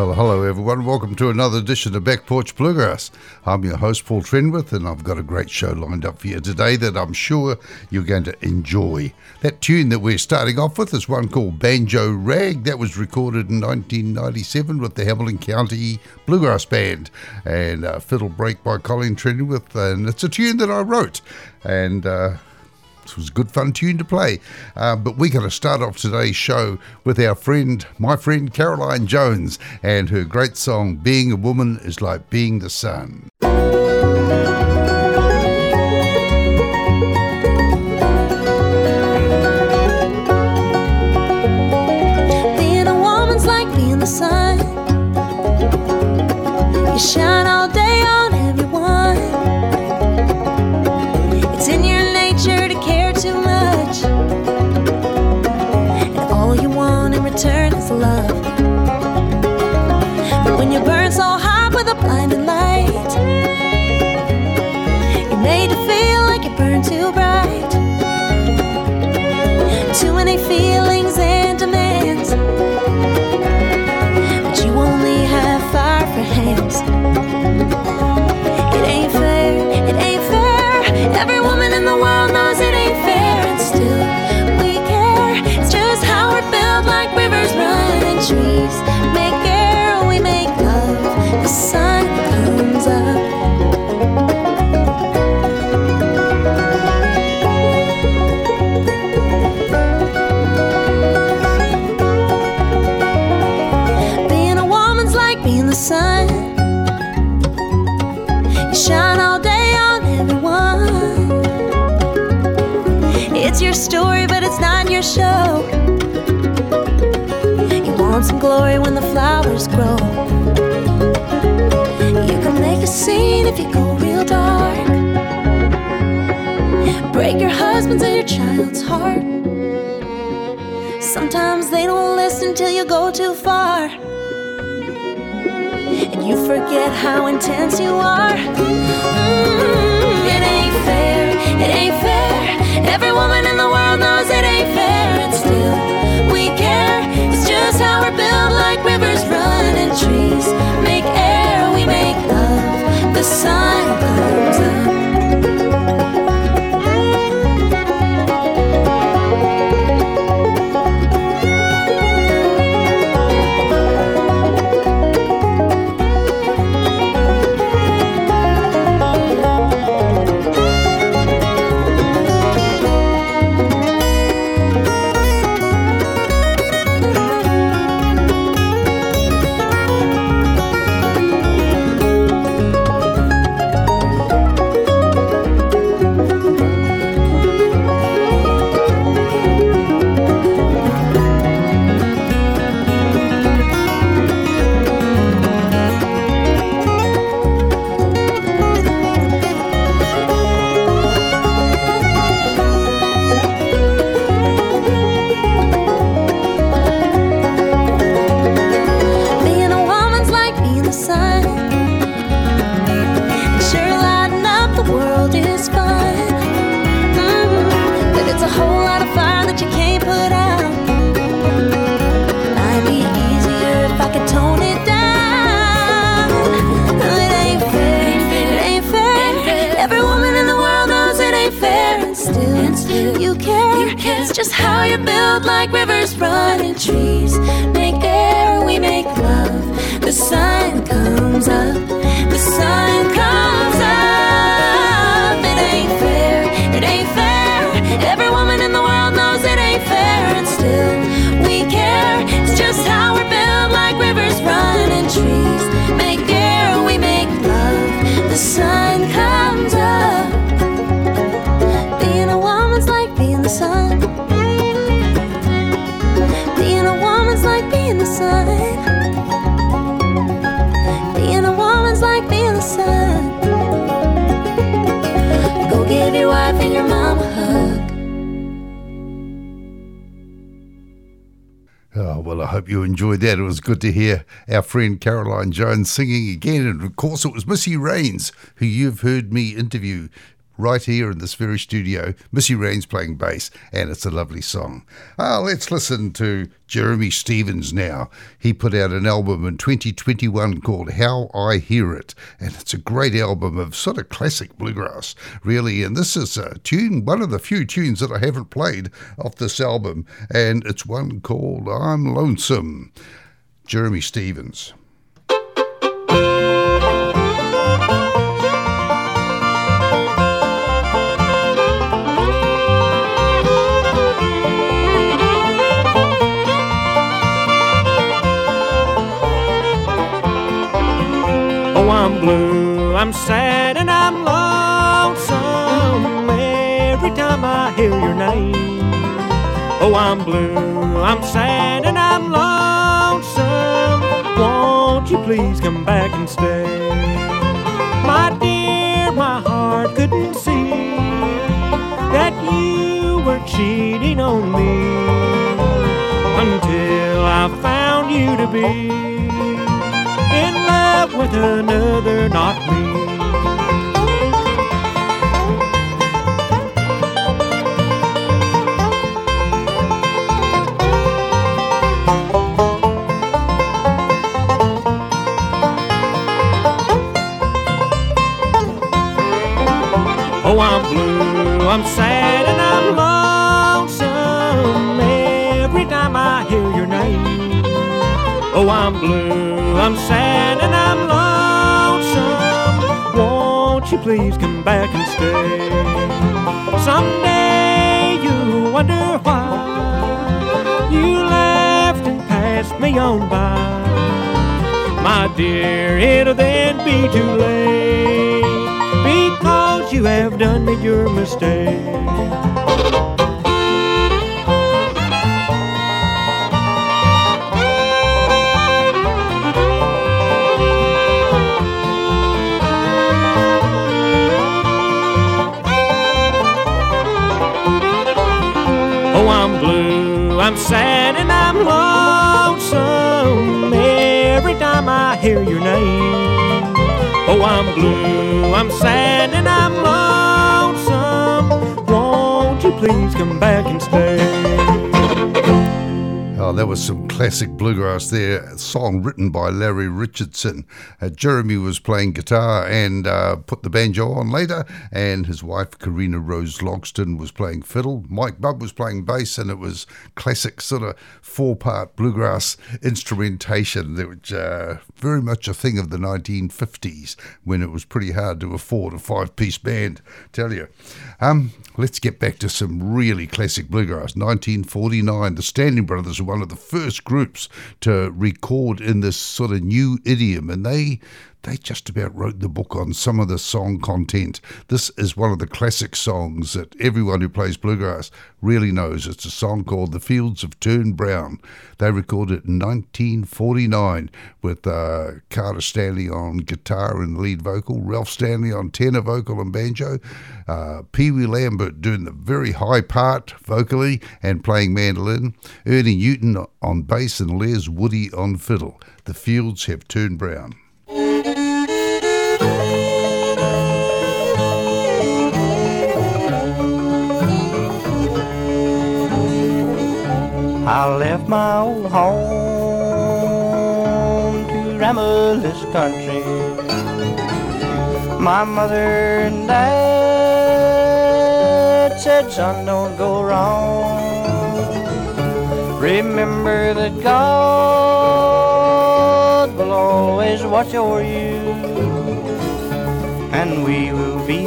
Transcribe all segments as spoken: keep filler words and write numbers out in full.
Well, hello everyone. Welcome to another edition of Back Porch Bluegrass. I'm your host, Paul Trenwith, and I've got a great show lined up for you today that I'm sure you're going to enjoy. That tune that we're starting off with is one called Banjo Rag. That was recorded in nineteen ninety-seven with the Hamilton County Bluegrass Band, and uh, Fiddle Break by Colin Trenwith, and it's a tune that I wrote, and uh, it was a good fun tune to play. Uh, but we're going to start off today's show with our friend, my friend Caroline Jones, and her great song, Being a Woman is Like Being the Sun. Being a woman's like being the sun. You shine all day on everyone. It's in your nature to care too much, and all you want in return is love. But when you burn so hot with a blinding light, you're made to feel like you burn too bright. Too many feelings and demands, but you only have fire for hands. It ain't fair, it ain't fair. Every woman in the world knows it ain't fair, and still we care. It's just how we're built, like rivers run and trees make air, we make love, the sun comes up. Being a woman's like being the sun. You shine all day on everyone. It's your story, but it's not your show. You want some glory when the flowers grow. You can make a scene if you go real dark, break your husband's and your child's heart. Sometimes they don't listen till you go too far, and you forget how intense you are. Mm, it ain't fair, it ain't fair. Every woman in the world knows it ain't fair, and still we care. It's just how we're built, like rivers run and trees make air, we make love, the sun comes up. Just how you're built, like rivers run and trees make air, we make love, the sun comes up, the sun comes up. It ain't fair, it ain't fair. Every woman in the world knows it ain't fair, and still we care. It's just how we're built, like rivers run and trees make air, we make love, the sun comes up. Being a woman's like being the sun. Being a woman's like being the sun. Being a woman's like being the sun. Go give your wife and your mama a hug. Oh, well, I hope you enjoyed that. It was good to hear our friend Caroline Jones singing again. And, of course, it was Missy Raines, who you've heard me interview right here in this very studio. Missy Raines playing bass, and it's a lovely song. Uh, let's listen to Jeremy Stevens now. He put out an album in twenty twenty-one called How I Hear It, and it's a great album of sort of classic bluegrass, really. And this is a tune, one of the few tunes that I haven't played off this album, and it's one called I'm Lonesome. Jeremy Stevens. I'm blue, I'm sad, and I'm lonesome every time I hear your name. Oh, I'm blue, I'm sad, and I'm lonesome. Won't you please come back and stay? My dear, my heart couldn't see that you were cheating on me until I found you to be with another, not me. Oh, I'm blue, I'm sad, and I'm lonesome every time I hear your name. Oh, I'm blue, I'm sad, and I'm lonesome. Won't you please come back and stay? Someday you'll wonder why you left and passed me on by. My dear, it'll then be too late, because you have done me your mistake. I'm sad and I'm lonesome every time I hear your name. Oh, I'm blue, I'm sad and I'm lonesome. Won't you please come back and stay? Oh, that was some classic bluegrass there, a song written by Larry Richardson. Uh, Jeremy was playing guitar and uh, put the banjo on later, and his wife, Karina Rose Logston, was playing fiddle. Mike Bubb was playing bass, and it was classic sort of four-part bluegrass instrumentation, which uh, very much a thing of the nineteen fifties, when it was pretty hard to afford a five-piece band, tell you. Um, let's get back to some really classic bluegrass. nineteen forty-nine, the Standing Brothers were one of the first groups to record in this sort of new idiom, and they they just about wrote the book on some of the song content. This is one of the classic songs that everyone who plays bluegrass really knows. It's a song called The Fields Have Turned Brown. They recorded it in nineteen forty-nine with uh, Carter Stanley on guitar and lead vocal, Ralph Stanley on tenor vocal and banjo, uh, Pee Wee Lambert doing the very high part vocally and playing mandolin, Ernie Newton on bass and Les Woody on fiddle. The Fields Have Turned Brown. I left my old home to ramble this country. My mother and dad said, son, don't go wrong. Remember that God will always watch over you, and we will be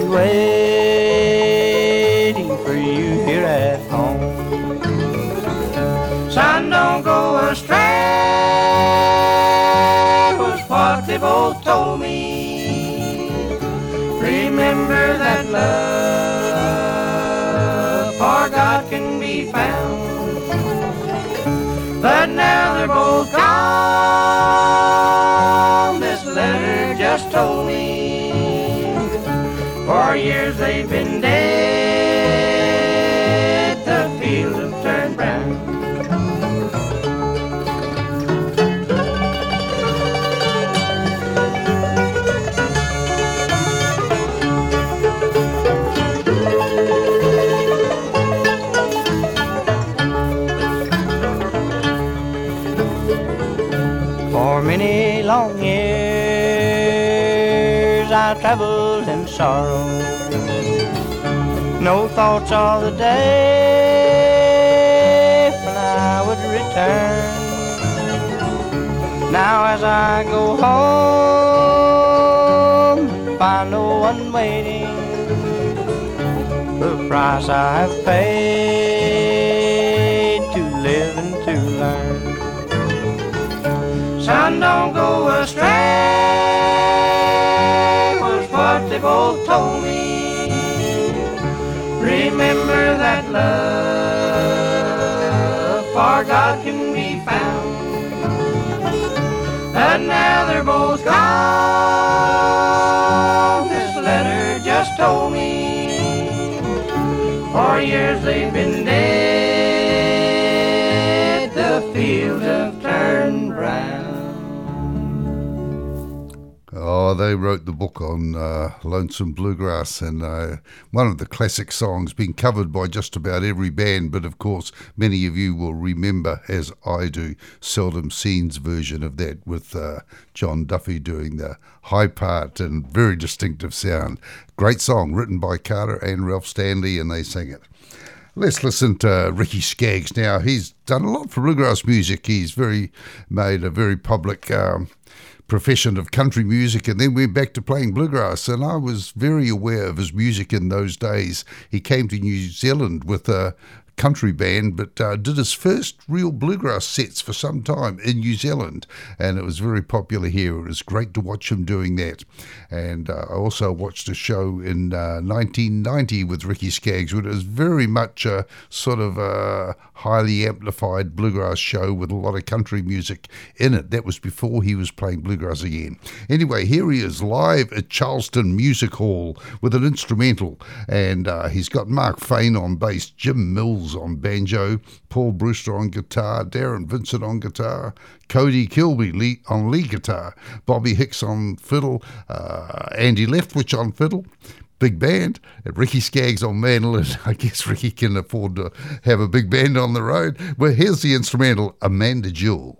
waiting for you here at home. Son, don't go astray, was what they both told me. Remember that love for God can be found. But now they're both gone, this letter just told me. For years they've been dead, the fields have turned brown. long years I traveled in sorrow. No thoughts of the day when I would return. Now as I go home, find no one waiting. The price I have paid to live and to learn. Son, don't go astray, was what they both told me. Remember that love for God can be found. But now they're both gone. This letter just told me. For years they've been dead. The fields have turned brown. Oh, they wrote the book on uh, Lonesome Bluegrass, and uh, one of the classic songs being covered by just about every band, but of course many of you will remember, as I do, Seldom Seen's version of that with uh, John Duffy doing the high part and very distinctive sound. Great song, written by Carter and Ralph Stanley, and they sang it. Let's listen to Ricky Skaggs now. He's done a lot for bluegrass music. He's very made a very public um, profession of country music, and then went back to playing bluegrass, and I was very aware of his music in those days. He came to New Zealand with a country band, but uh, did his first real bluegrass sets for some time in New Zealand, and it was very popular here. It was great to watch him doing that. And uh, I also watched a show in uh, nineteen ninety with Ricky Skaggs, which was very much a sort of a highly amplified bluegrass show with a lot of country music in it. That was before he was playing bluegrass again. Anyway, here he is live at Charleston Music Hall with an instrumental, and uh, he's got Mark Fain on bass, Jim Mills on banjo, Paul Brewster on guitar, Darren Vincent on guitar, Cody Kilby lead, on lead guitar, Bobby Hicks on fiddle, uh, Andy Leftwich on fiddle, big band, and Ricky Skaggs on mandolin. I guess Ricky can afford to have a big band on the road. Well, here's the instrumental, Amanda Jewell.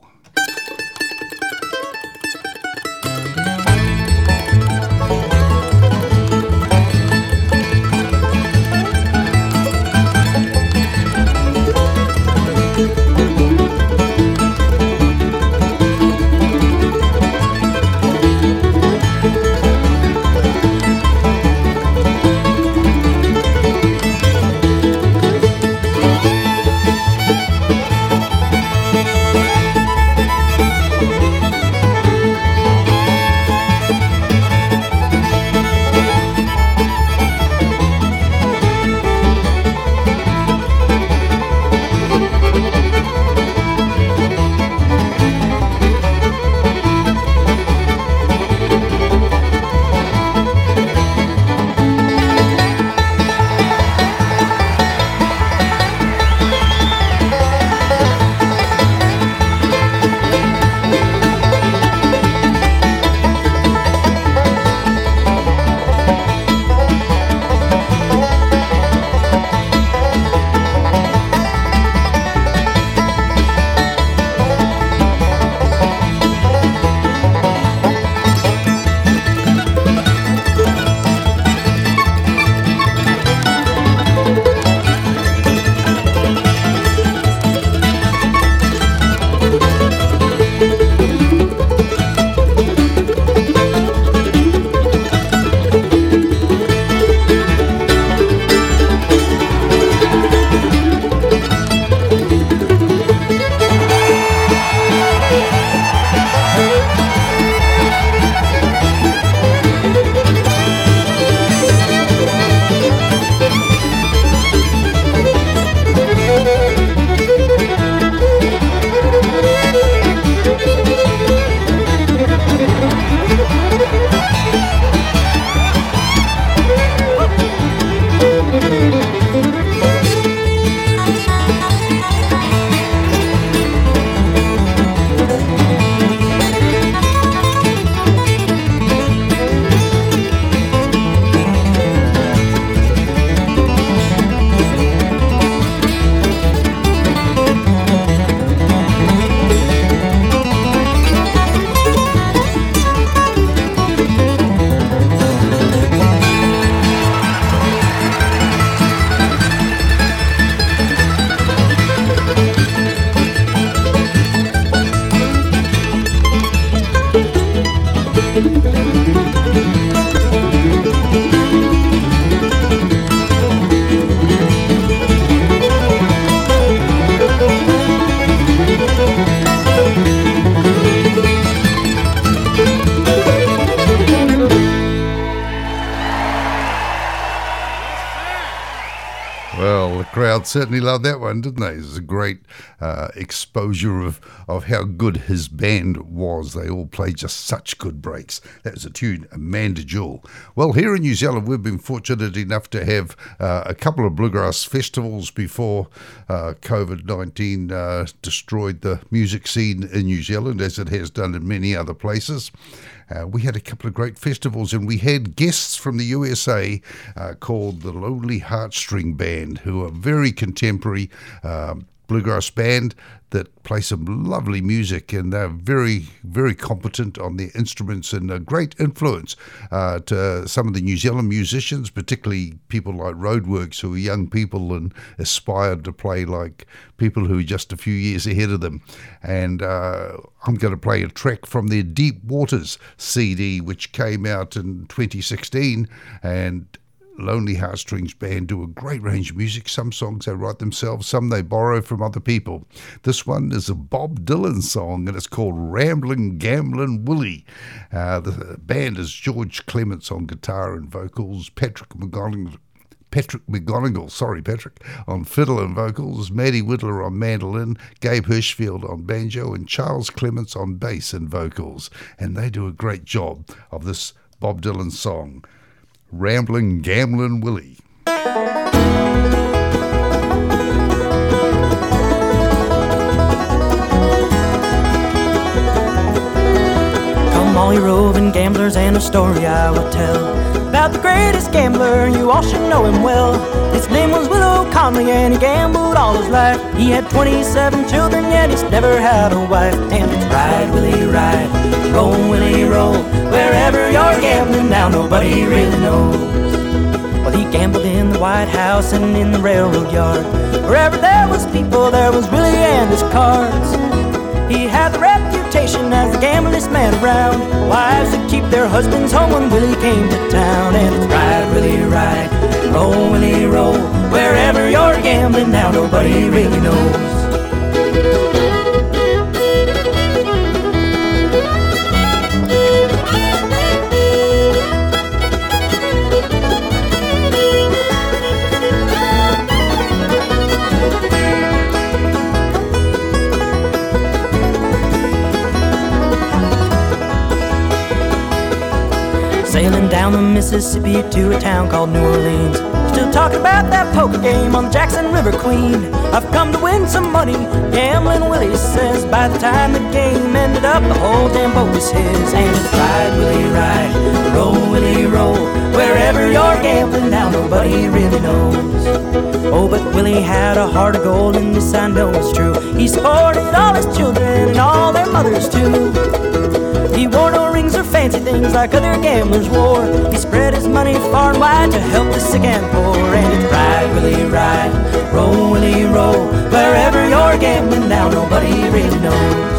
crowd certainly loved that one, didn't they? It was a great uh, exposure of, of how good his band was. They all played just such good breaks. That was a tune, Amanda Jewell. Well, here in New Zealand, we've been fortunate enough to have uh, a couple of bluegrass festivals before uh, COVID nineteen uh, destroyed the music scene in New Zealand, as it has done in many other places. Uh, we had a couple of great festivals, and we had guests from the U S A uh, called the Lonely Heartstring Band, who are very contemporary uh, bluegrass band that play some lovely music, and they're very, very competent on their instruments and a great influence uh, to some of the New Zealand musicians, particularly people like Roadworks, who are young people and aspired to play like people who are just a few years ahead of them. And uh, I'm going to play a track from their Deep Waters C D, which came out in twenty sixteen, and Lonely Heartstrings Band do a great range of music. Some songs they write themselves, some they borrow from other people. This one is a Bob Dylan song, and it's called Ramblin' Gamblin' Willie. Uh, the band is George Clements on guitar and vocals, Patrick McGonigal, Patrick McGonigal, sorry Patrick, on fiddle and vocals, Maddie Whittler on mandolin, Gabe Hirschfield on banjo, and Charles Clements on bass and vocals. And they do a great job of this Bob Dylan song, Ramblin' Gamblin' Willie. Come all you roving gamblers, and a story I will tell about the greatest gambler, you all should know him well. His name was Will O'Conley, and he gambled all his life. He had twenty-seven children, yet he's never had a wife. And it's ride, Willie, ride, roll, Willie, roll. Wherever you're gambling now, nobody really knows. Well, he gambled in the White House and in the railroad yard. Wherever there was people, there was Willie and his cards. He had the reputation as the gamblingest man around. Wives would keep their husbands home when Willie came to town. And it's ride, Willie, ride, roll, Willie, roll. Wherever you're gambling now, nobody really knows. Sailing down the Mississippi to a town called New Orleans, still talking about that poker game on the Jackson River Queen. I've come to win some money, gambling Willie says. By the time the game ended up, the whole damn boat was his. And it's ride, Willie, ride, roll, Willie, roll. Wherever you're gambling now, nobody really knows. Oh, but Willie had a heart of gold, and this I know is true. He supported all his children and all their mothers too. He wore no rings or fancy things like other gamblers wore. He spread his money far and wide to help the sick and poor. And it's ride, Willie, ride, roll, Willie, roll. Wherever you're gambling now, nobody really knows.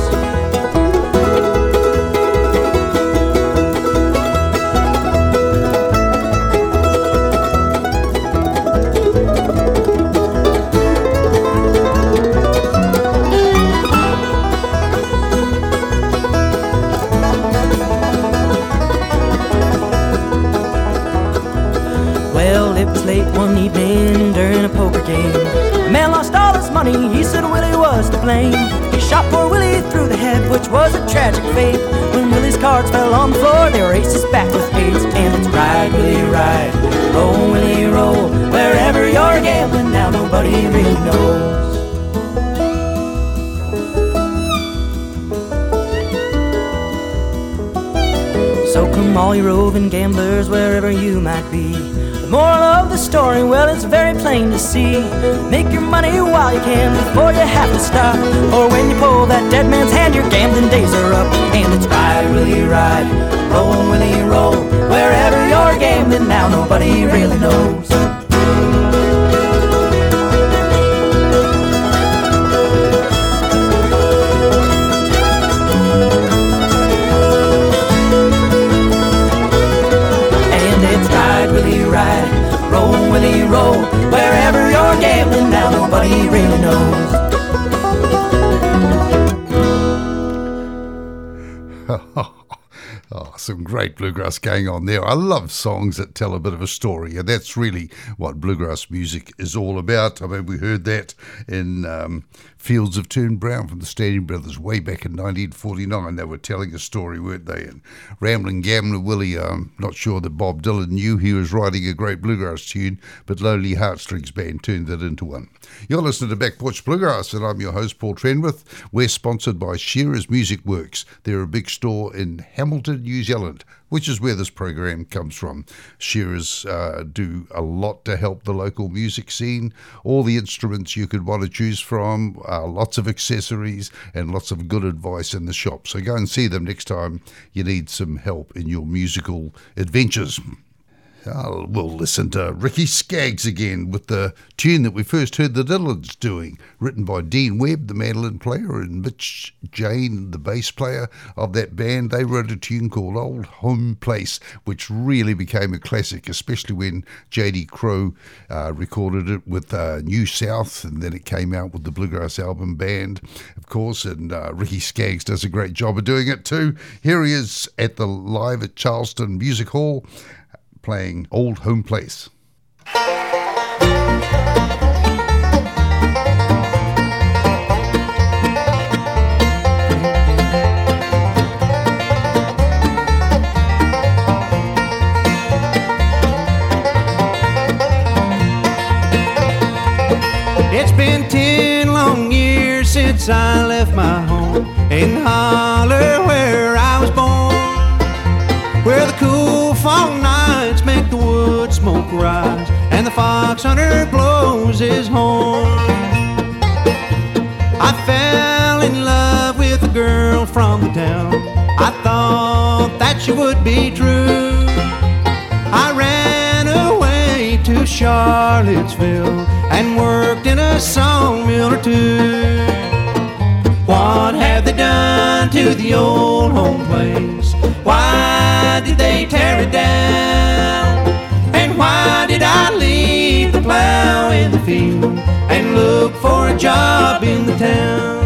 One evening during a poker game, the man lost all his money, he said Willie was to blame. He shot poor Willie through the head, which was a tragic fate. When Willie's cards fell on the floor, they were aces back with eights. And it's ride, Willie, ride, roll, Willie, roll. Wherever you're gambling now, nobody really knows. So come all you roving gamblers, wherever you might be. The moral of the story, well, it's very plain to see. Make your money while you can before you have to stop. Or when you pull that dead man's hand, your gambling days are up. And it's ride, Willie, ride, roll, Willie, roll. Wherever you're gambling now, nobody really knows. Ride, roll, Willie, roll. Wherever you're gambling now, nobody really knows. Oh, some great bluegrass going on there. I love songs that tell a bit of a story, and that's really what bluegrass music is all about. I mean, we heard that in um, Fields of Turned Brown from the Standing Brothers way back in nineteen forty-nine. They were telling a story, weren't they? And Ramblin' Gambler Willie, I'm not sure that Bob Dylan knew he was writing a great bluegrass tune, but Lonely Heartstrings Band turned that into one. You're listening to Back Porch Bluegrass, and I'm your host, Paul Trenwith. We're sponsored by Shearer's Music Works. They're a big store in Hamilton, New Zealand, which is where this program comes from. Shearers uh, do a lot to help the local music scene. All the instruments you could want to choose from, uh, lots of accessories, and lots of good advice in the shop. So go and see them next time you need some help in your musical adventures. Uh, we'll listen to Ricky Skaggs again with the tune that we first heard the Dillons doing, written by Dean Webb, the mandolin player, and Mitch Jane, the bass player of that band. They wrote a tune called Old Home Place, which really became a classic, especially when J D Crowe uh, recorded it with uh, New South, and then it came out with the Bluegrass Album Band, of course, and uh, Ricky Skaggs does a great job of doing it too. Here he is at the Live at Charleston Music Hall, playing Old Home Place. It's been ten long years since I left my home in Holler, where I was born, where the cool fall nights make the wood smoke rise and the fox hunter blows his horn. I fell in love with a girl from the town. I thought that she would be true. I ran away to Charlottesville and worked in a sawmill or two. What have they done to the old home place? Why did they tear it down? And why did I leave the plow in the field and look for a job in the town?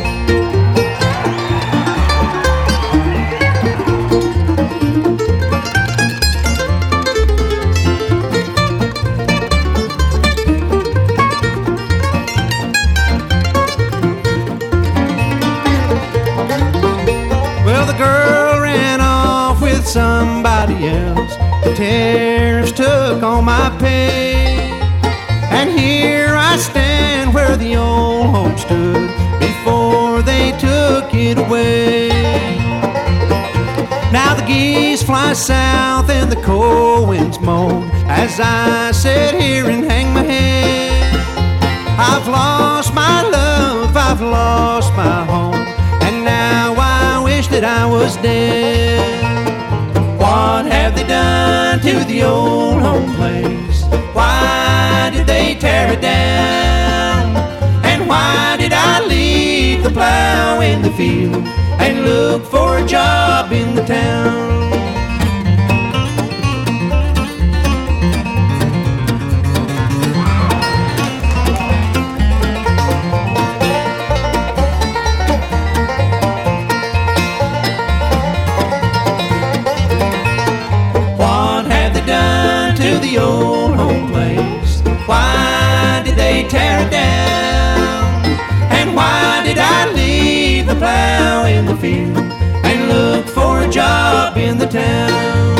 Somebody else. The tariffs took all my pay, and here I stand where the old home stood before they took it away. Now the geese fly south and the cold winds moan as I sit here and hang my head. I've lost my love, I've lost my home, and now I wish that I was dead. What have they done to the old home place? Why did they tear it down? And why did I leave the plow in the field and look for a job in the town? The old home place. Why did they tear it down? And why did I leave the plow in the field and look for a job in the town?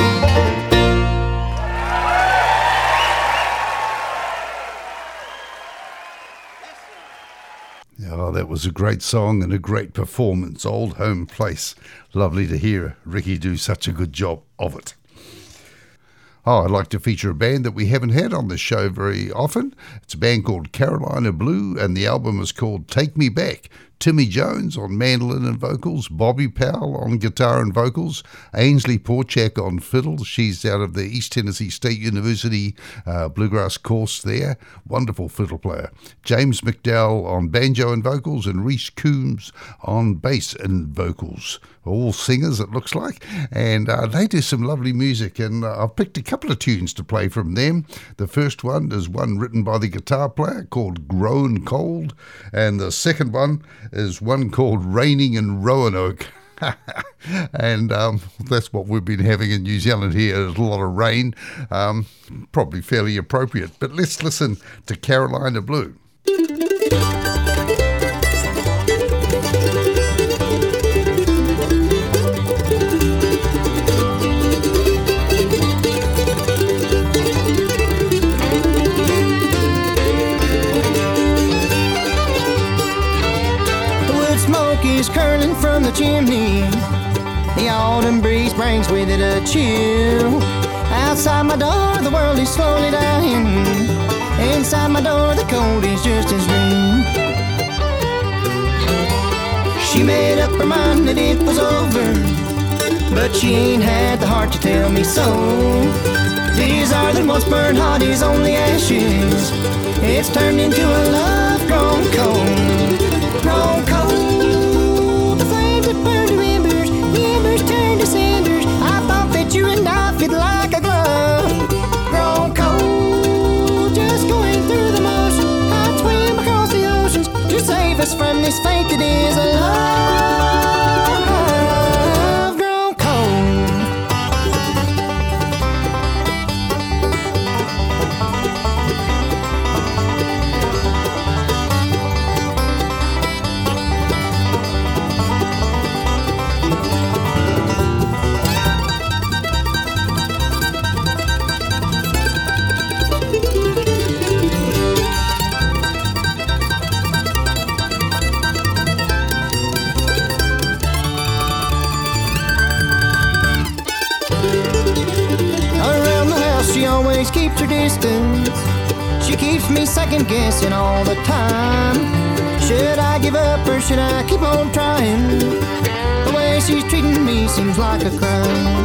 Oh, that was a great song and a great performance. Old Home Place. Lovely to hear Ricky do such a good job of it. Oh, I'd like to feature a band that we haven't had on this show very often. It's a band called Carolina Blue, and the album is called Take Me Back. Timmy Jones on mandolin and vocals, Bobby Powell on guitar and vocals, Ainsley Porchak on fiddle. She's out of the East Tennessee State University uh, bluegrass course there. Wonderful fiddle player. James McDowell on banjo and vocals, and Reese Coombs on bass and vocals. All singers, it looks like, and uh, they do some lovely music, and uh, I've picked a couple of tunes to play from them. The first one is one written by the guitar player called Grown Cold, and the second one is one called Raining in Roanoke. and um, that's what we've been having in New Zealand here. There's a lot of rain, um, probably fairly appropriate. But let's listen to Carolina Blue. Curling from the chimney, the autumn breeze brings with it a chill. Outside my door the world is slowly dying, inside my door the cold is just as real. She made up her mind that it was over, but she ain't had the heart to tell me so. Desire that once burned hot is only ashes, it's turned into a love grown cold, grown cold. You and I fit like a glove, grown cold, just going through the motion. I'd swim across the oceans to save us from this fate that is a love grown cold. Keeps her distance, she keeps me second guessing all the time. Should I give up or should I keep on trying? The way she's treating me seems like a crime.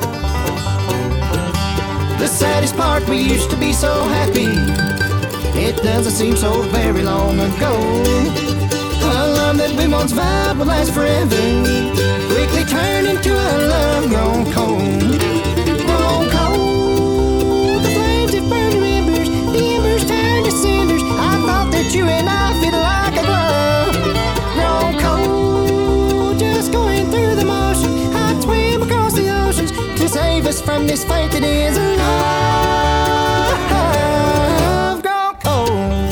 The saddest part, we used to be so happy, it doesn't seem so very long ago. A love that we once vowed would last forever quickly turned into a love grown cold, grown cold. You and I fit like a glove, grown cold, just going through the motion. I'd swim across the oceans to save us from this fate that is love grown cold.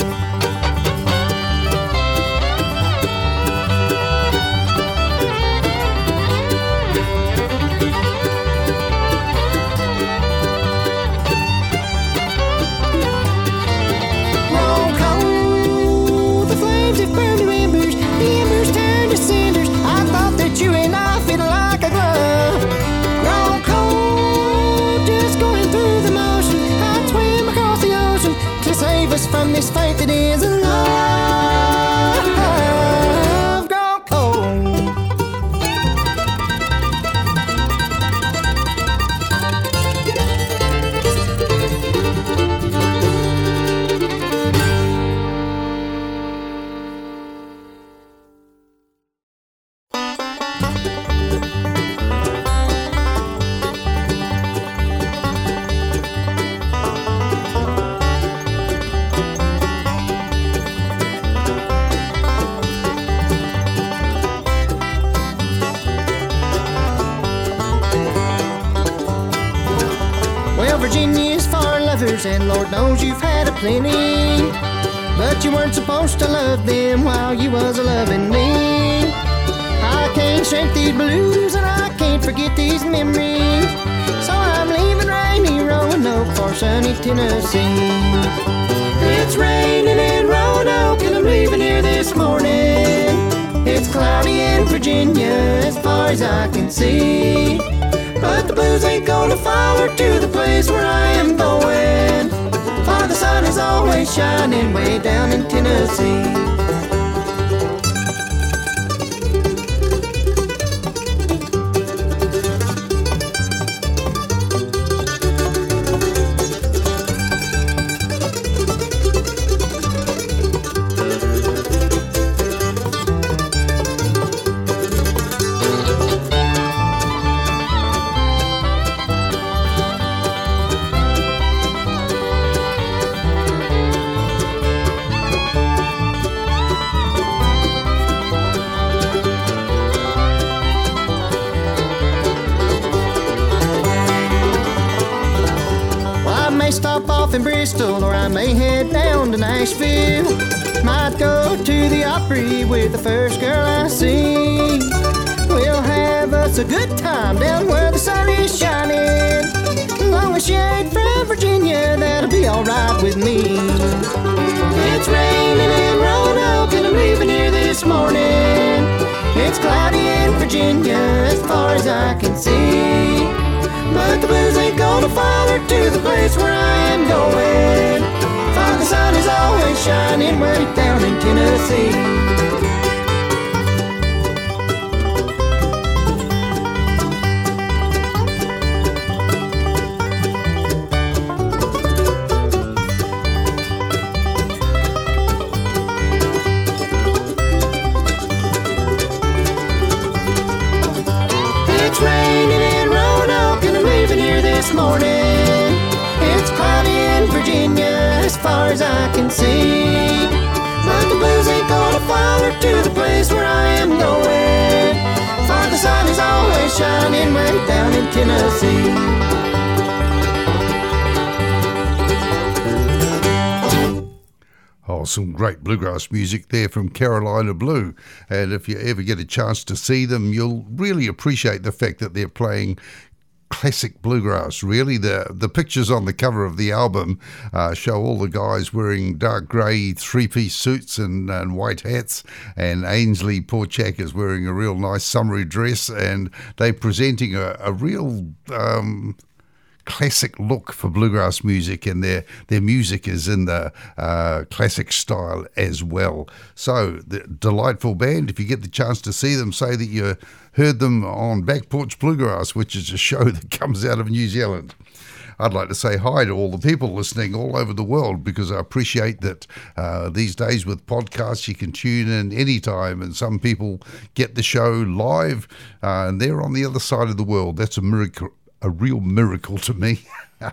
You and I fit like a glove, grown cold, just going through the motion. I'd swim across the ocean to save us from this fate that is a love grown cold. Virginia's for lovers, and Lord knows you've had a plenty, but you weren't supposed to love them while you was a-loving me. I can't shake these blues and I can't forget these memories, so I'm leaving rainy Roanoke for sunny Tennessee. It's raining in Roanoke and I'm leaving here this morning. It's cloudy in Virginia as far as I can see, but the blues ain't gonna follow to the place where I am going, for the sun is always shining way down in Tennessee. off in Bristol, or I may head down to Nashville. Might go to the Opry with the first girl I see. We'll have us a good time down where the sun is shining. As long as she ain't from Virginia, that'll be alright with me. It's raining in Roanoke and I'm leaving here this morning. It's cloudy in Virginia as far as I can see. But the blues ain't gonna follow to the place where I am going. For the sun is always shining way down in Tennessee. This morning, it's cloudy in Virginia as far as I can see. But the blues ain't gonna follow to the place where I am going. For the sun is always shining way down in Tennessee. Oh, some great bluegrass music there from Carolina Blue. And if you ever get a chance to see them, you'll really appreciate the fact that they're playing classic bluegrass. Really, the the pictures on the cover of the album uh, show all the guys wearing dark grey three-piece suits and, and white hats, and Ainsley Porchak is wearing a real nice summery dress, and they're presenting a, a real um, classic look for bluegrass music, and their their music is in the uh, classic style as well. So, the delightful band. If you get the chance to see them, say that you heard them on Back Porch Bluegrass, which is a show that comes out of New Zealand. I'd like to say hi to all the people listening all over the world, because I appreciate that uh, these days with podcasts you can tune in anytime, and some people get the show live uh, and they're on the other side of the world. That's a miracle, a real miracle to me.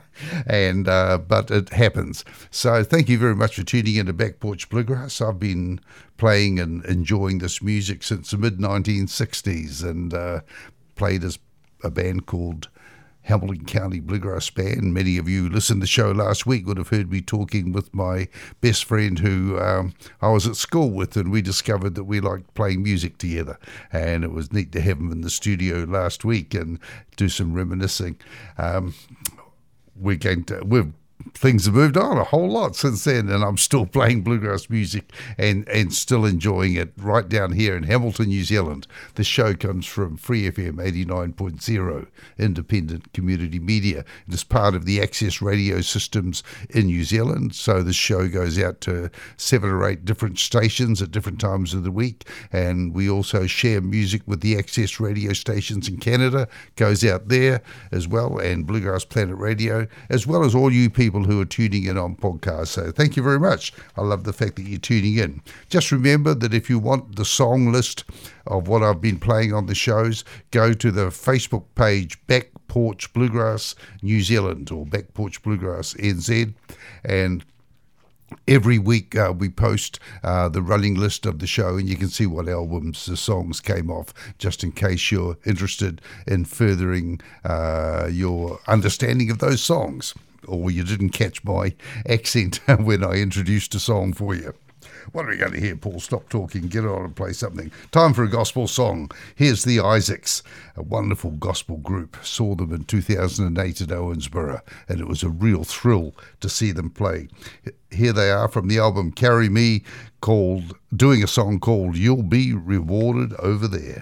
and uh, but it happens. So thank you very much for tuning in to Back Porch Bluegrass. I've been playing and enjoying this music since the mid nineteen sixties, and uh, played as a band called Hamilton County Bluegrass Band. Many of you listened to the show last week would have heard me talking with my best friend who um, I was at school with, and we discovered that we liked playing music together, and it was neat to have him in the studio last week and do some reminiscing. Um, we're going to, we've things have moved on a whole lot since then, and I'm still playing bluegrass music and, and still enjoying it right down here in Hamilton, New Zealand. The show comes from Free F M eighty-nine point zero, independent community media. It is part of the Access radio systems in New Zealand, so the show goes out to seven or eight different stations at different times of the week, and we also share music with the Access radio stations in Canada, goes out there as well, and Bluegrass Planet Radio, as well as all you people who are tuning in on podcasts. So thank you very much. I love the fact that you're tuning in. Just remember that if you want the song list of what I've been playing on the shows, go to the Facebook page Back Porch Bluegrass New Zealand or Back Porch Bluegrass N Z, and every week uh, we post uh, the running list of the show, and you can see what albums the songs came off, just in case you're interested in furthering uh, your understanding of those songs, or you didn't catch my accent when I introduced a song for you. What are we going to hear, Paul? Stop talking, get on and play something. Time for a gospel song. Here's the Isaacs, a wonderful gospel group. Saw them in two thousand eight at Owensboro, and it was a real thrill to see them play. Here they are from the album Carry Me, called doing a song called You'll Be Rewarded Over There.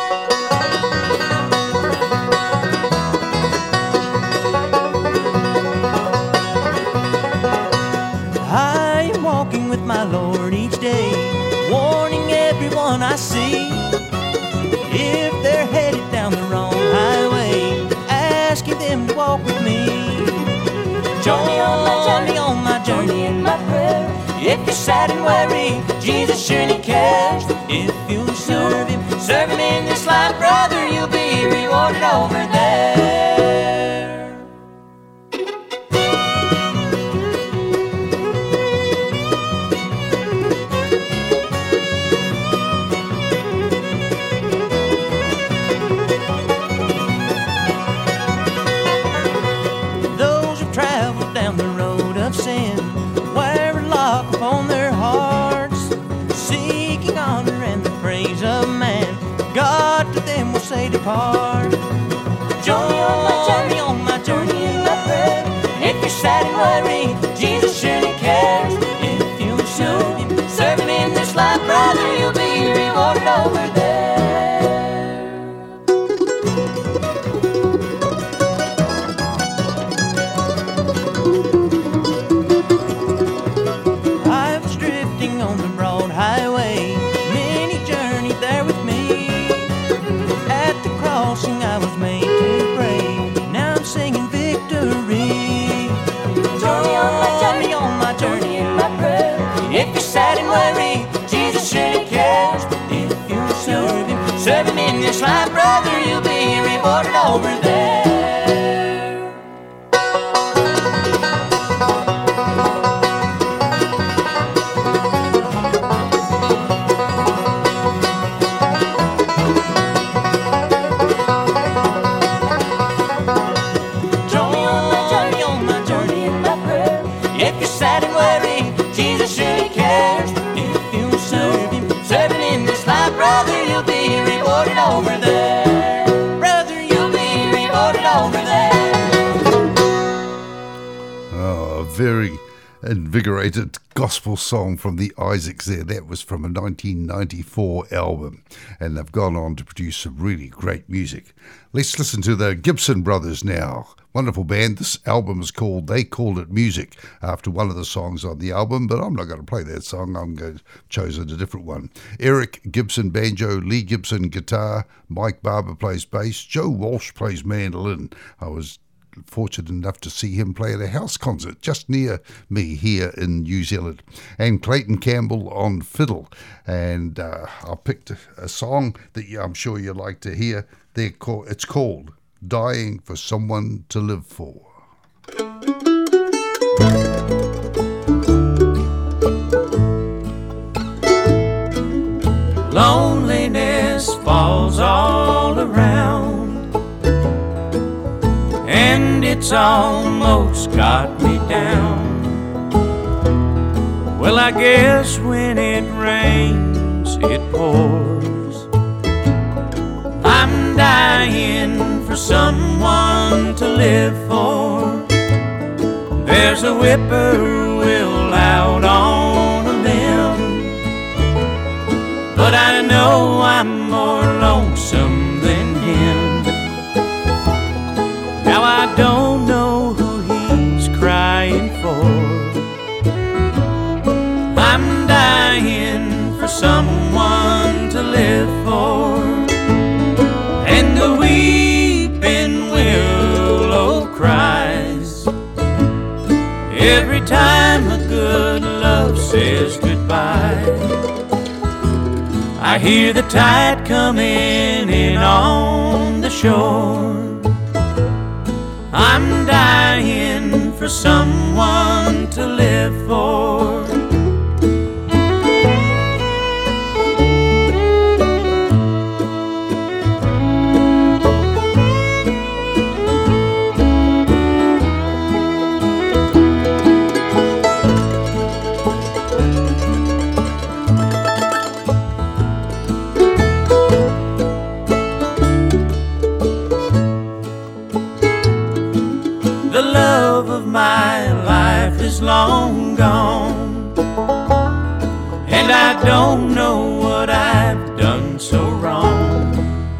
I am walking with my Lord each day, warning everyone I see. If they're headed down the wrong highway, asking them to walk with me. Join me on my journey, on my journey in my prayer. If you're sad and weary, Jesus surely cares. If you serve Him, serve Him in this life, brother, you'll be rewarded over there. Those who travel down the road apart. Join me on my journey, on my journey in my prayer. If you're sad and worried, Jesus surely cares. If you serve Him, serve Him in this life, brother, you'll be rewarded over there. I was drifting on the broad highway, many journeyed there with me. At the crossing I was made to pray, now I'm singing victory. Journey on my journey, on my journey in my prayer. If you're sad and worried, Jesus surely cares. If you serve Him, serve Him in this life, brother, you'll be rewarded over there. Journey on my journey, on my journey in my prayer. If you're sad and worried, Jesus surely cares. If you serve Him, serve Him in this life, brother, you'll be rewarded over there. Brother, you'll be rewarded over there. Oh, a very invigorated gospel song from the Isaacs there. That was from a nineteen ninety-four album, and they've gone on to produce some really great music. Let's listen to the Gibson Brothers now. Wonderful band. This album is called They Called It Music, after one of the songs on the album, but I'm not going to play that song. I'm going to chosen a different one. Eric Gibson banjo, Lee Gibson guitar, Mike Barber plays bass, Joe Walsh plays mandolin. I was fortunate enough to see him play at a house concert just near me here in New Zealand, and Clayton Campbell on fiddle. And uh, I picked a, a song that you, I'm sure you'd like to hear. They're called, it's called Dying for Someone to Live For. Loneliness falls all around, and it's almost got me down. Well, I guess when it rains, it pours. I'm dying for someone to live for. There's a whippoorwill out on a limb, but I know I'm more lonesome than him. Now I don't know who he's crying for. I'm dying for someone to live for. And the weeping willow cries every time a good love says goodbye. I hear the tide coming in on the shore. I'm dying for someone to live for. My life is long gone, and I don't know what I've done so wrong.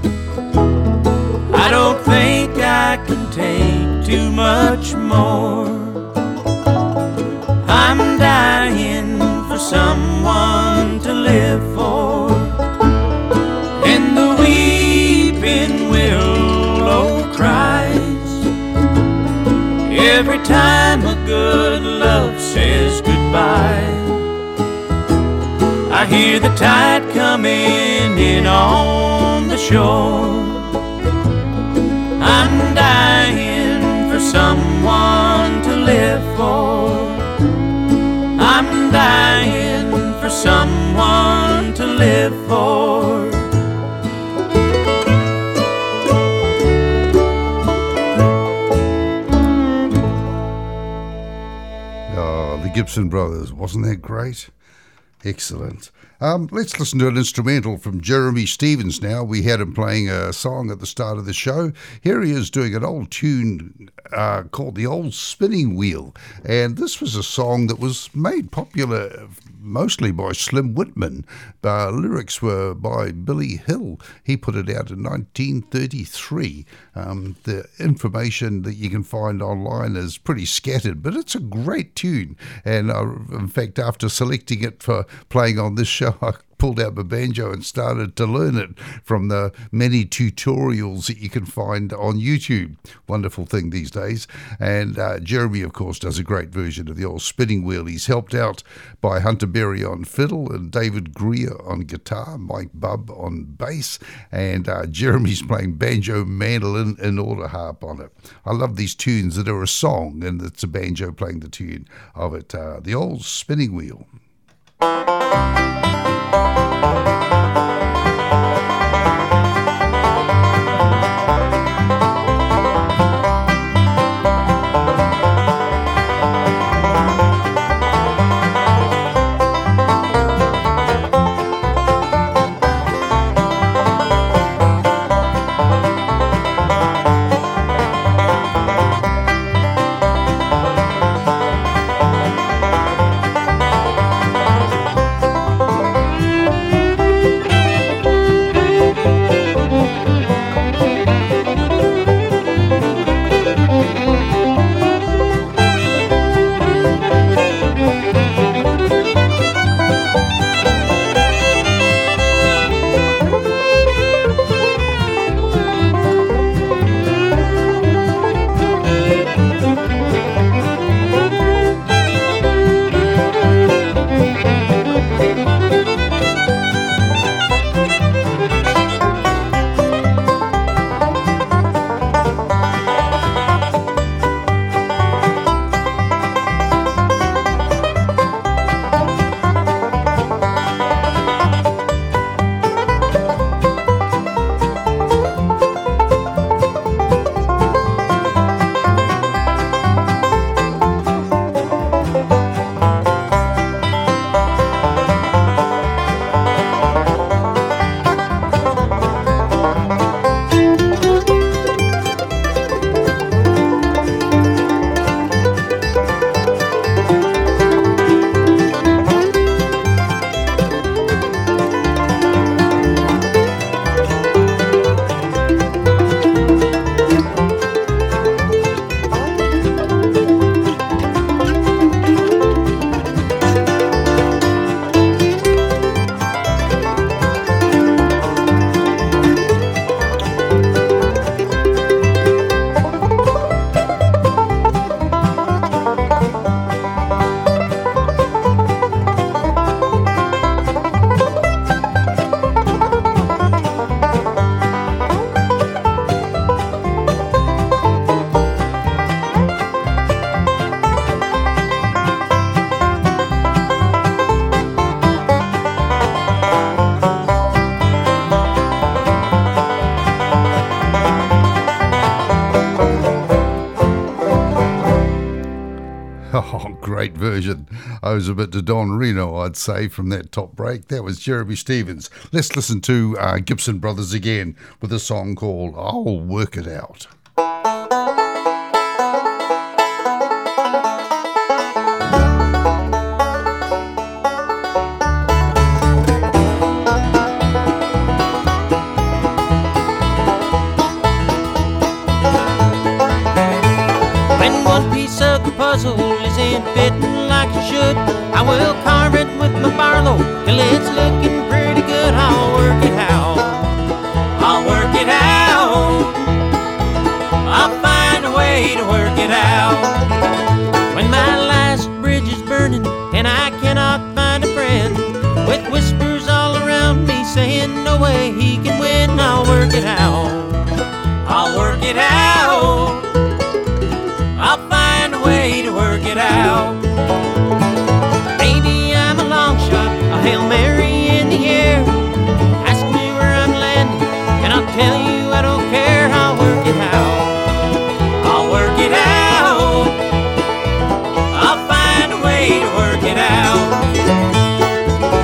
I don't think I can take too much more. I'm dying for someone to live for. And the weeping willow cries every time a good love says goodbye. I hear the tide coming in on the shore. I'm dying for someone to live for. I'm dying for someone to live for. Gibson Brothers, wasn't that great? Excellent. Um, let's listen to an instrumental from Jeremy Stevens now. We had him playing a song at the start of the show. Here he is doing an old tune uh, called The Old Spinning Wheel. And this was a song that was made popular mostly by Slim Whitman. Uh, lyrics were by Billy Hill. He put it out in nineteen thirty-three. Um, the information that you can find online is pretty scattered, but it's a great tune. And uh, in fact, after selecting it for playing on this show, I pulled out my banjo and started to learn it from the many tutorials that you can find on YouTube. Wonderful thing these days. And uh, Jeremy, of course, does a great version of The Old Spinning Wheel. He's helped out by Hunter Berry on fiddle and David Greer on guitar, Mike Bubb on bass, and uh, Jeremy's playing banjo, mandolin, and auto harp on it. I love these tunes that are a song and it's a banjo playing the tune of it. Uh, The Old Spinning Wheel. Oh, great version. Owes a bit to Don Reno, I'd say, from that top break. That was Jeremy Stevens. Let's listen to uh, Gibson Brothers again with a song called I'll Work It Out. When one piece of the puzzle isn't fitting like it should, I will carve it with my barlow till it's looking pretty good. I'll work it out. I'll work it out. I'll find a way to work it out. When my last bridge is burning and I cannot find a friend, with whispers all around me saying no way he can win, I'll work it out. I'll work it out. I'll find a way to work it out. Maybe I'm a long shot, a Hail Mary in the air. Ask me where I'm landing, and I'll tell you I don't care. I'll work it out. I'll work it out. I'll find a way to work it out.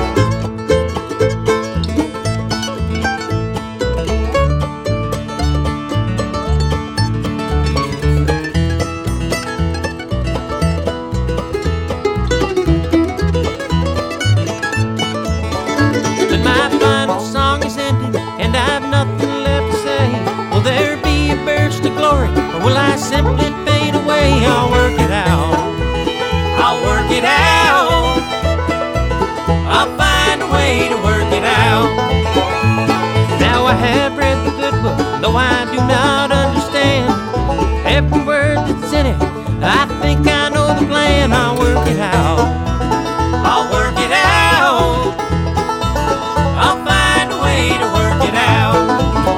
Will I simply fade away? I'll work it out. I'll work it out. I'll find a way to work it out. Now I have read the good book, though I do not understand every word that's in it. I think I know the plan. I'll work it out. I'll work it out. I'll find a way to work it out.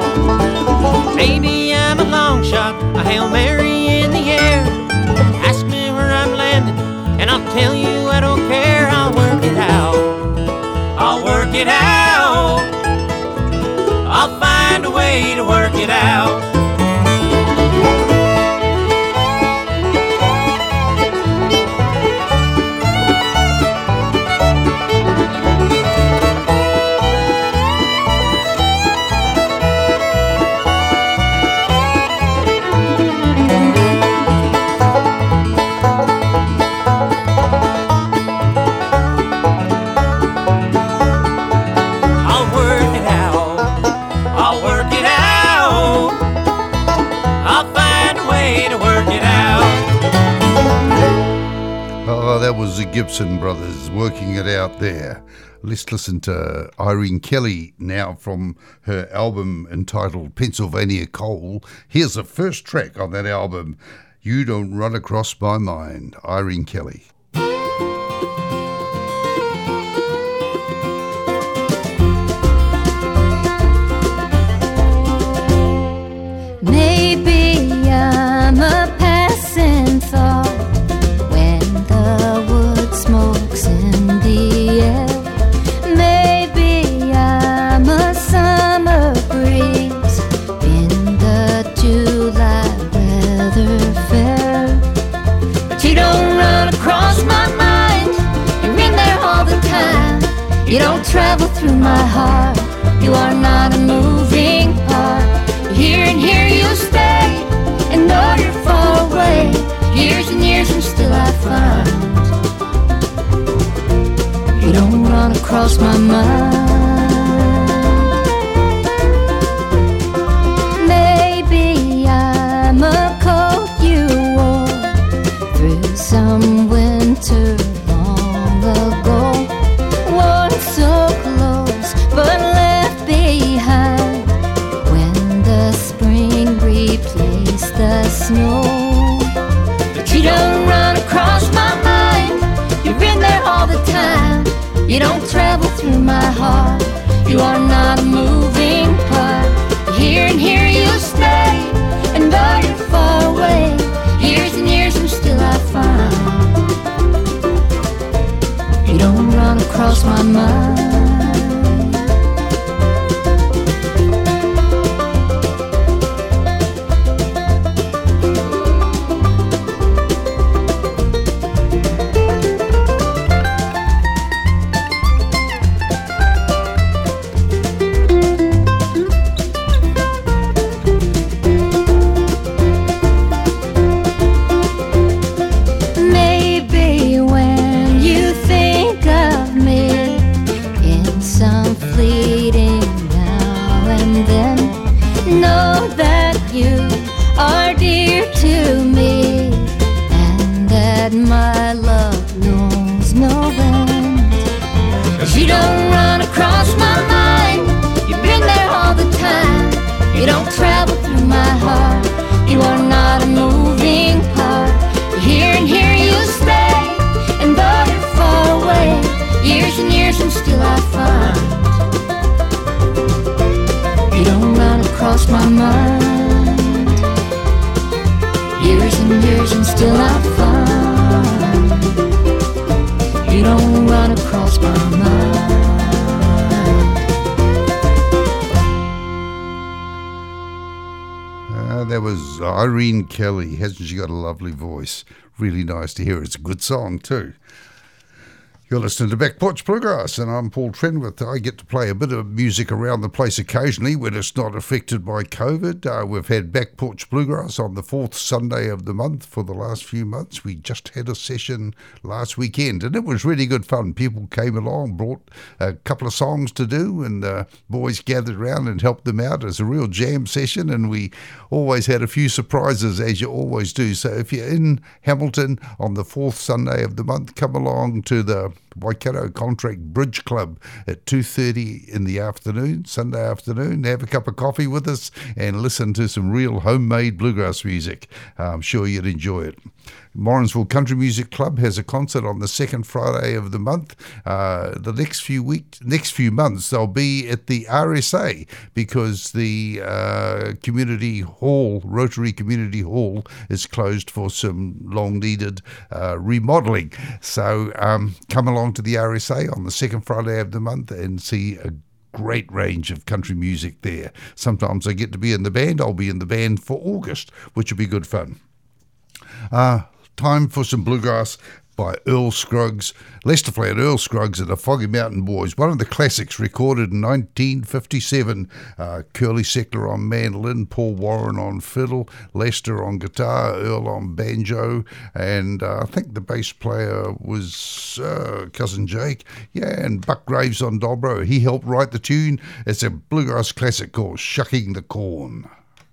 Maybe I'm a long shot, a Hail Mary in the air. Ask me where I'm landing, and I'll tell you I don't care. I'll work it out. I'll work it out. I'll find a way to work it out. That was the Gibson Brothers working it out there. Let's listen to Irene Kelly now from her album entitled Pennsylvania Coal. Here's the first track on that album, You Don't Run Across My Mind, Irene Kelly. Maybe I'm a passing thought when the wood smokes in the air. Maybe I'm a summer breeze in the July weather fair. But you don't run across my mind, you're in there all the time. You don't travel through my heart, you are not a moving part. Here and here you stay, and though you're far away, years and years and still I find you don't run across my mind. Maybe I'm a coat you wore through some winter long ago, worn so close but left behind the spring replaced the snow. But you don't run across my mind, you're in there all the time. You don't travel through my heart, you are not a moving part. Here and here you stay, and though you're far away, years and years and still I find you don't run across my mind. My mind, years and years and still I find you don't run across my mind. Uh, that was Irene Kelly. Hasn't she got a lovely voice? Really nice to hear. It's a good song too. You're listening to Back Porch Bluegrass, and I'm Paul Trenwith. I get to play a bit of music around the place occasionally when it's not affected by COVID. Uh, we've had Back Porch Bluegrass on the fourth Sunday of the month for the last few months. We just had a session last weekend, and it was really good fun. People came along, brought a couple of songs to do, and uh, boys gathered around and helped them out. It was a real jam session, and we always had a few surprises, as you always do. So if you're in Hamilton on the fourth Sunday of the month, come along to the Waikato Contract Bridge Club at two thirty in the afternoon, Sunday afternoon. Have a cup of coffee with us and listen to some real homemade bluegrass music. I'm sure you'd enjoy it. Morrinsville Country Music Club has a concert on the second Friday of the month. Uh, the next few weeks, next few months, they'll be at the R S A because the uh, community hall, Rotary Community Hall, is closed for some long-needed uh, remodelling. So um, come along to the R S A on the second Friday of the month and see a great range of country music there. Sometimes I get to be in the band. I'll be in the band for August, which will be good fun. Uh, time for some bluegrass by Earl Scruggs, Lester Flatt, Earl Scruggs and the Foggy Mountain Boys. One of the classics recorded in nineteen fifty-seven. Uh, Curly Seckler on mandolin, Paul Warren on fiddle, Lester on guitar, Earl on banjo, and uh, I think the bass player was uh, Cousin Jake. Yeah, and Buck Graves on dobro. He helped write the tune. It's a bluegrass classic called Shucking the Corn.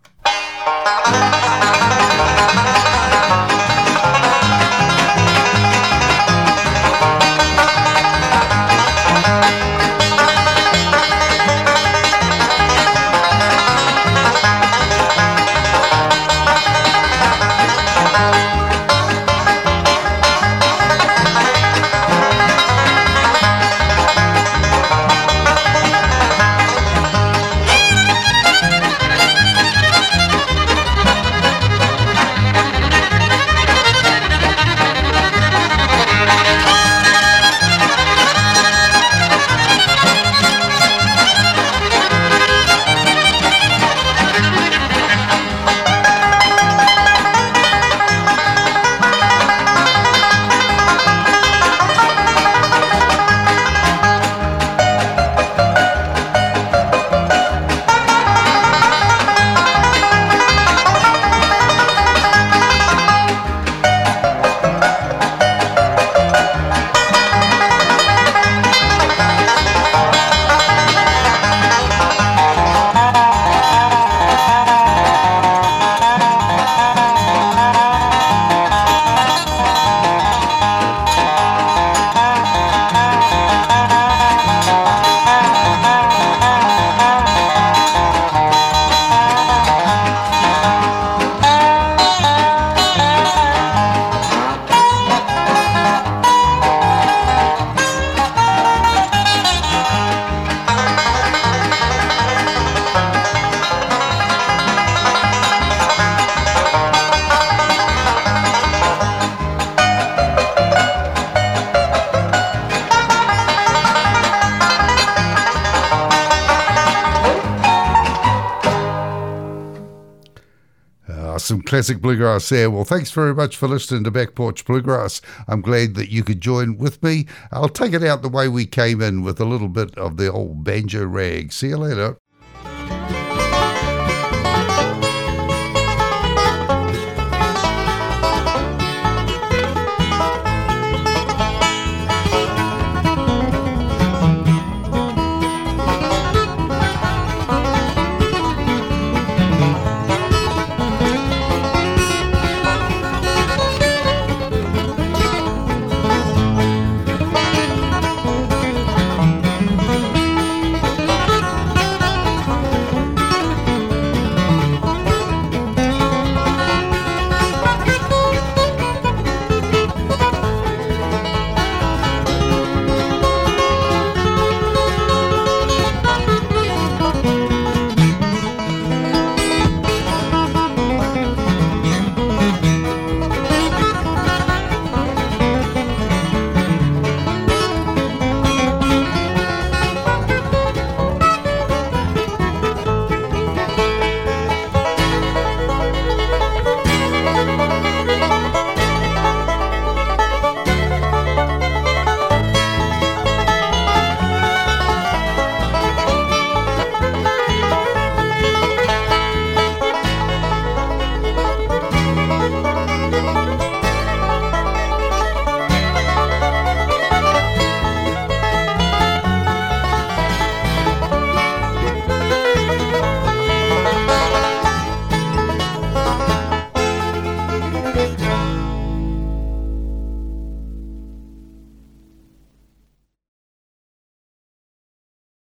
Some classic bluegrass there. Well, thanks very much for listening to Back Porch Bluegrass. I'm glad that you could join with me. I'll take it out the way we came in with a little bit of the old banjo rag. See you later.